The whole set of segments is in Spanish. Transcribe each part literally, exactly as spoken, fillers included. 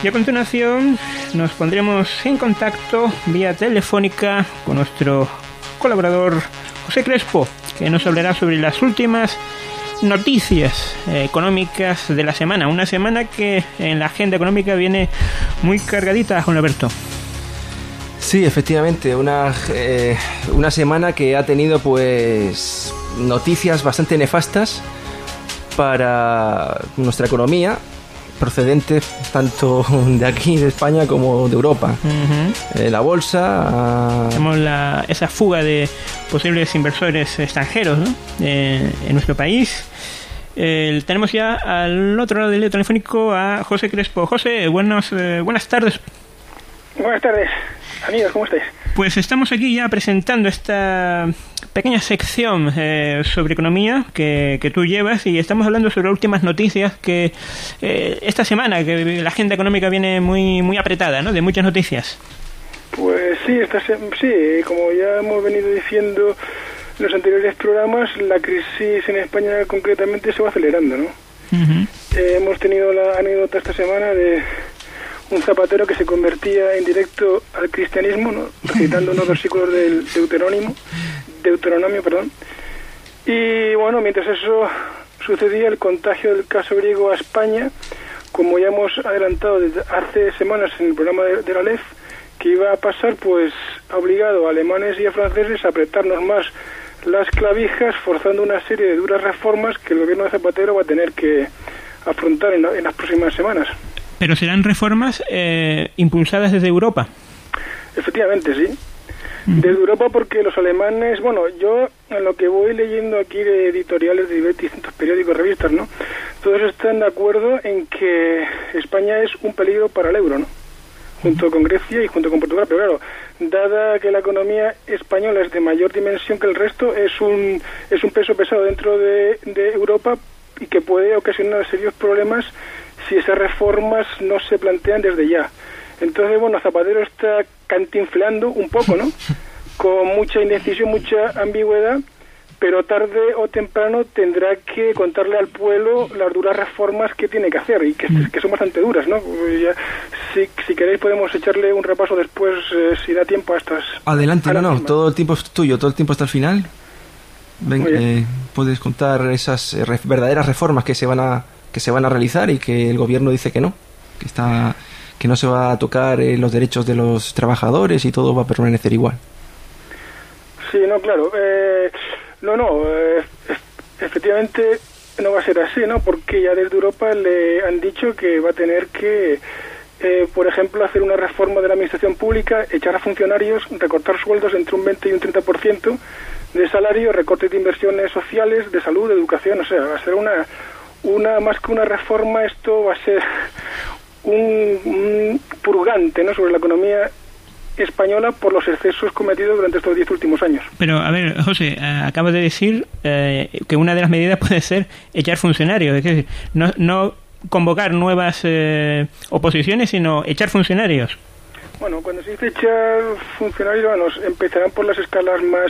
Y a continuación nos pondremos en contacto vía telefónica con nuestro colaborador José Crespo, que nos hablará sobre las últimas noticias eh, económicas de la semana. Una semana que en la agenda económica viene muy cargadita, Juan Alberto. Sí, efectivamente, una, eh, una semana que ha tenido pues noticias bastante nefastas para nuestra economía, procedentes tanto de aquí, de España, como de Europa. Uh-huh. Eh, la bolsa... Tenemos la, esa fuga de posibles inversores extranjeros, ¿no? eh, en nuestro país. Eh, tenemos ya al otro lado del hilo telefónico a José Crespo. José, buenos, eh, buenas tardes. Buenas tardes, amigos, ¿cómo estáis? Pues estamos aquí ya presentando esta pequeña sección eh, sobre economía que, que tú llevas, y estamos hablando sobre las últimas noticias que eh, esta semana, que la agenda económica viene muy muy apretada, ¿no? De muchas noticias. Pues sí, esta se- sí, como ya hemos venido diciendo en los anteriores programas, la crisis en España concretamente se va acelerando, ¿no? Uh-huh. Eh, hemos tenido la anécdota esta semana de un zapatero que se convertía en directo al cristianismo, ¿no? Recitando unos versículos del Deuteronomio, Deuteronomio, perdón. Y bueno, mientras eso sucedía, el contagio del caso griego a España, como ya hemos adelantado desde hace semanas en el programa de, de la L E F, que iba a pasar, pues ha obligado a alemanes y a franceses a apretarnos más las clavijas, forzando una serie de duras reformas que el gobierno de Zapatero va a tener que afrontar en, la, en las próximas semanas. Pero serán reformas eh, impulsadas desde Europa. Efectivamente, sí. Desde Europa, porque los alemanes, bueno, yo en lo que voy leyendo aquí de editoriales de distintos periódicos, revistas, ¿no? Todos están de acuerdo en que España es un peligro para el euro, ¿no? Junto con Grecia y junto con Portugal. Pero claro, dada que la economía española es de mayor dimensión que el resto, es un es un peso pesado dentro de, de Europa y que puede ocasionar serios problemas si esas reformas no se plantean desde ya. Entonces, bueno, Zapatero está cantinflando un poco, ¿no? Con mucha indecisión, mucha ambigüedad, pero tarde o temprano tendrá que contarle al pueblo las duras reformas que tiene que hacer, y que, que son bastante duras, ¿no? Ya, si, si queréis podemos echarle un repaso después, eh, si da tiempo a estas... Adelante, a no, no, misma. Todo el tiempo es tuyo, todo el tiempo hasta el final. Ven, eh, puedes contar esas eh, re- verdaderas reformas que se van a que se van a realizar y que el gobierno dice que no, que está que no se va a tocar eh, los derechos de los trabajadores y todo va a permanecer igual. Sí, no, claro. Eh, no, no, eh, efectivamente no va a ser así, ¿no? Porque ya desde Europa le han dicho que va a tener que, eh, por ejemplo, hacer una reforma de la administración pública, echar a funcionarios, recortar sueldos entre un veinte y un treinta por ciento de salario, recortes de inversiones sociales, de salud, de educación, o sea, va a ser una... Una, más que una reforma, esto va a ser un, un purgante, ¿no?, sobre la economía española por los excesos cometidos durante estos diez últimos años. Pero, a ver, José, acabas de decir eh, que una de las medidas puede ser echar funcionarios, es decir, no, no convocar nuevas eh, oposiciones, sino echar funcionarios. Bueno, cuando se dice echar funcionarios, bueno, empezarán por las escalas más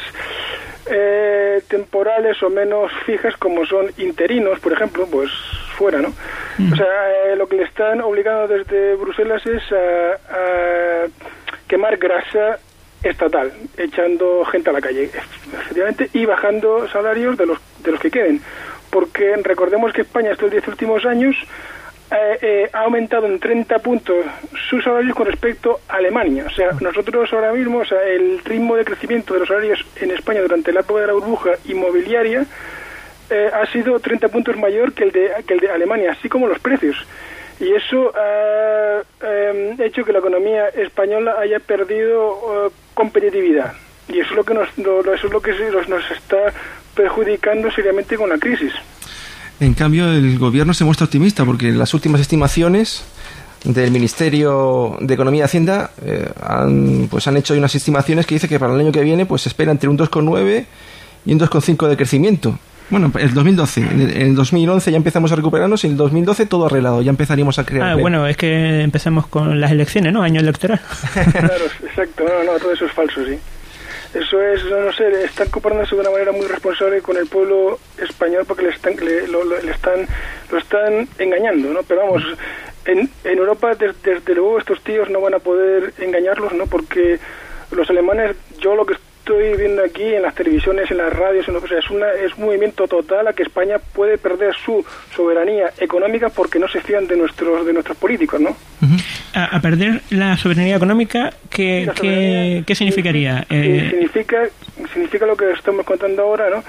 eh, temporales o menos fijas, como son interinos, por ejemplo, pues fuera, ¿no? Mm. O sea, eh, lo que le están obligando desde Bruselas es a, a quemar grasa estatal, echando gente a la calle, efectivamente, y bajando salarios de los de los que queden, porque recordemos que España estos diez últimos años Eh, eh, ha aumentado en treinta puntos sus salarios con respecto a Alemania. O sea, nosotros ahora mismo, o sea, el ritmo de crecimiento de los salarios en España durante la época de la burbuja inmobiliaria eh, ha sido treinta puntos mayor que el de que el de Alemania, así como los precios. Y eso ha eh, hecho que la economía española haya perdido uh, competitividad. Y eso es lo que nos lo, eso es lo que nos está perjudicando seriamente con la crisis. En cambio, el gobierno se muestra optimista porque las últimas estimaciones del Ministerio de Economía y Hacienda eh, han, pues han hecho unas estimaciones que dice que para el año que viene pues se espera entre un dos coma nueve y un dos coma cinco de crecimiento. Bueno, el dos mil doce, en el dos mil once ya empezamos a recuperarnos y en el dos mil doce todo arreglado, ya empezaríamos a crear. Ah, bueno, es que empezamos con las elecciones, ¿no? Año electoral. Claro, exacto, no, no, todo eso es falso, sí. Eso es, no, no sé, están comportándose de una manera muy responsable con el pueblo español porque le están, le, lo, le están, lo están engañando, ¿no? Pero vamos, En, en Europa, des, desde luego, estos tíos no van a poder engañarlos, ¿no? Porque los alemanes, yo lo que estoy viendo aquí en las televisiones, en las radios, en lo que sea, es, una, es un movimiento total a que España puede perder su soberanía económica porque no se fían de nuestros de nuestros políticos, ¿no? Uh-huh. A, a perder la soberanía económica, ¿qué, sí, soberanía, ¿qué, ¿qué significaría? Sí, eh... significa, significa lo que estamos contando ahora, ¿no?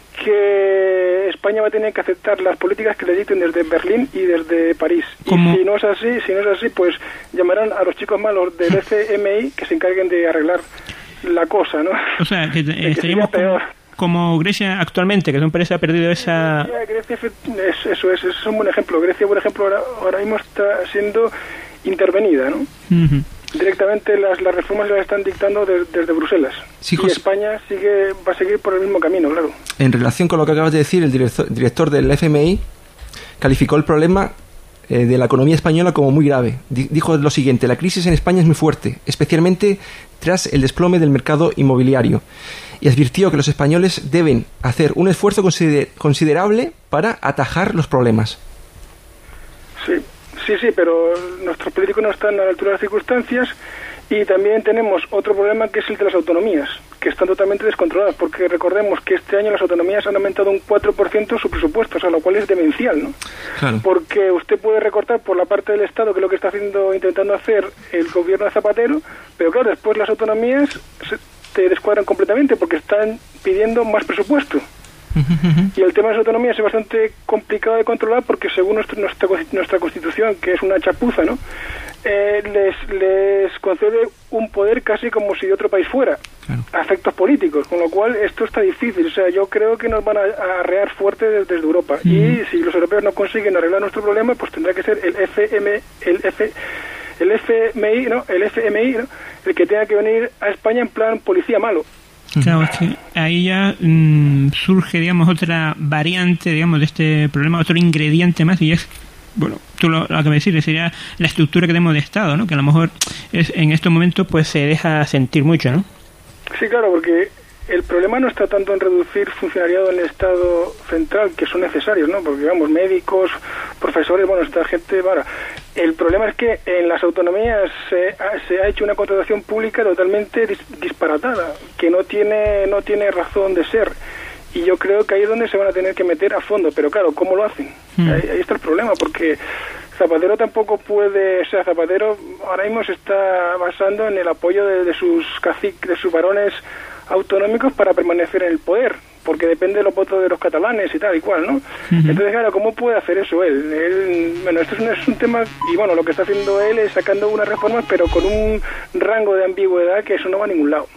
Que España va a tener que aceptar las políticas que le dicten desde Berlín y desde París. ¿Cómo? Y si no es así, si no es así, pues llamarán a los chicos malos del F M I que se encarguen de arreglar la cosa, ¿no? O sea, que eh, estaríamos como, como Grecia actualmente, que es un país que ha perdido esa... Grecia, es, eso es, es un buen ejemplo. Grecia, por ejemplo, ahora, ahora mismo está siendo intervenida, ¿no? Uh-huh. Directamente las, las reformas las están dictando de, desde Bruselas. Sí, y España sigue va a seguir por el mismo camino, claro. En relación con lo que acabas de decir, el director, director del F M I calificó el problema eh, de la economía española como muy grave. D- dijo lo siguiente: la crisis en España es muy fuerte, especialmente tras el desplome del mercado inmobiliario. Y advirtió que los españoles deben hacer un esfuerzo consider- considerable para atajar los problemas. Sí. Sí, sí, pero nuestros políticos no están a la altura de las circunstancias y también tenemos otro problema que es el de las autonomías, que están totalmente descontroladas, porque recordemos que este año las autonomías han aumentado un cuatro por ciento su presupuesto, o sea, lo cual es demencial, ¿no? Claro. Porque usted puede recortar por la parte del Estado, que es lo que está haciendo, intentando hacer el gobierno de Zapatero, pero claro, después las autonomías se, te descuadran completamente porque están pidiendo más presupuesto. Y el tema de las autonomías es bastante complicado de controlar porque según nuestra nuestra, nuestra Constitución, que es una chapuza, ¿no? Eh, les les concede un poder casi como si de otro país fuera, claro, a efectos políticos, con lo cual esto está difícil. O sea, yo creo que nos van a, a arrear fuerte desde, desde Europa. Mm. Y si los europeos no consiguen arreglar nuestro problema, pues tendrá que ser el F M, el F, el F M I, ¿no? El F M I, ¿no? El que tenga que venir a España en plan policía malo. Claro, es que ahí ya mmm, surge, digamos, otra variante, digamos, de este problema, otro ingrediente más, y es, bueno, tú lo, lo acabas de decir, sería la estructura que tenemos de Estado, ¿no? Que a lo mejor es, en estos momentos pues se deja sentir mucho, ¿no? Sí, claro, porque el problema no está tanto en reducir funcionariado en el Estado central, que son necesarios, ¿no? Porque, vamos, médicos, profesores, bueno, esta gente, bueno, el problema es que en las autonomías se ha, se ha hecho una contratación pública totalmente dis, disparatada, que no tiene no tiene razón de ser. Y yo creo que ahí es donde se van a tener que meter a fondo. Pero claro, ¿cómo lo hacen? Mm. Ahí, ahí está el problema, porque Zapatero tampoco puede... O sea, Zapatero ahora mismo se está basando en el apoyo de, de sus caciques, de sus varones autonómicos para permanecer en el poder, porque depende de los votos de los catalanes y tal y cual, ¿no? Uh-huh. Entonces, claro, ¿cómo puede hacer eso él? él bueno, esto es un, es un tema, y bueno, lo que está haciendo él es sacando unas reformas, pero con un rango de ambigüedad que eso no va a ningún lado.